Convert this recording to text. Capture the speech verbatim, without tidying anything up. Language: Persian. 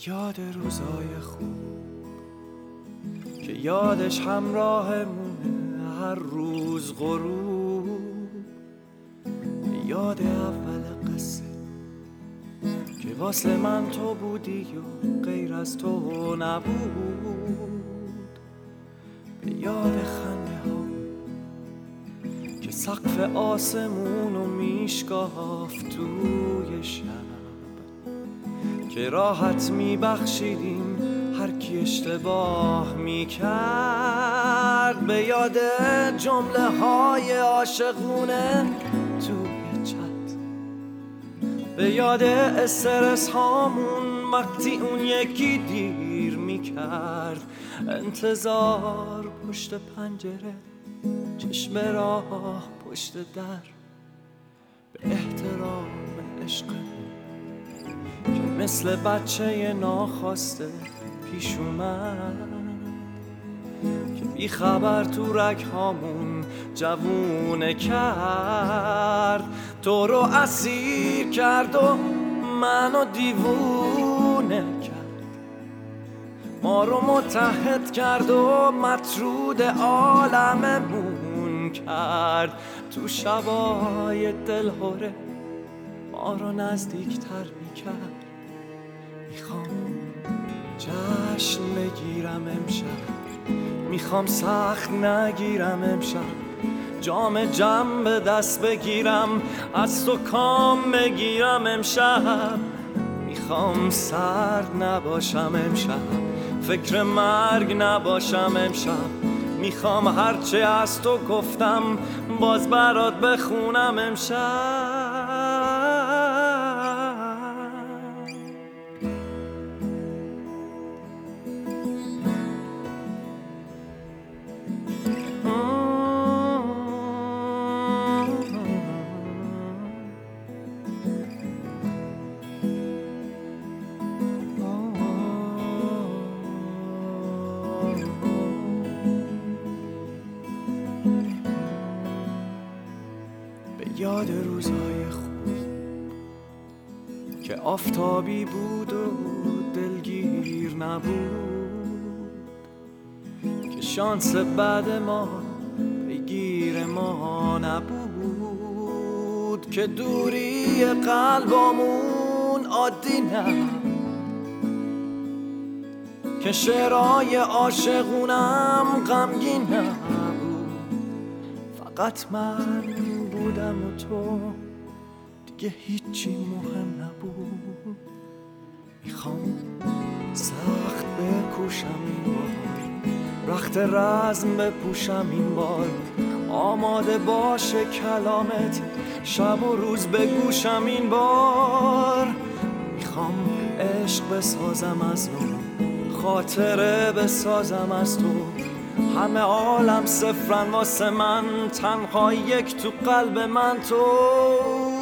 یاد روزای خوب که یادش همراهمونه هر روز غروب، یاد اول قصه که واسه من تو بودی و غیر از تو نبود، به یاد خنده ها که سقف آسمونو میشکافت توی شب، که راحت میبخشیدیم هر کی اشتباه میکرد، به یاد جمله های عاشقونه توی چت، به یاد استرس هامون وقتی اون یکی دیر میکرد، انتظار پشت پنجره، چشم راه پشت در، به احترام عشق که مثل بچه ناخواسته پیش اومد، که بی خبر تو رگ هامون جوونه کرد، تو رو اسیر کرد و منو دیوونه کرد، ما رو متحد کرد و مطرود عالممون کرد، تو شبای دلهوره ما رو نزدیکتر میکرد. میخوام جشن بگیرم امشب، میخوام سخت نگیرم امشب، جام جم به دست بگیرم، از تو کام بگیرم امشب، میخوام سرد نباشم امشب، فکر مرگ نباشم امشب، میخوام هرچه از تو گفتم باز برات بخونم امشب. یاد روزای خوب که آفتابی بود و دلگیر نبود، که شانس بعد ما بگیر ما نبود، که دوری قلبامون عادی نبود، که شعرهای عاشقونم غمگین نبود، فقط من بودم و تو دیگه هیچی مهم نبود. میخوام سخت بکوشم این بار، رخت رزم بپوشم این بار، آماده باشه کلامت شب و روز بگوشم این بار. میخوام عشق بسازم از نو، خاطره بسازم از تو، همه عالم صفرن واسه من، تنها یک تو قلب من تو.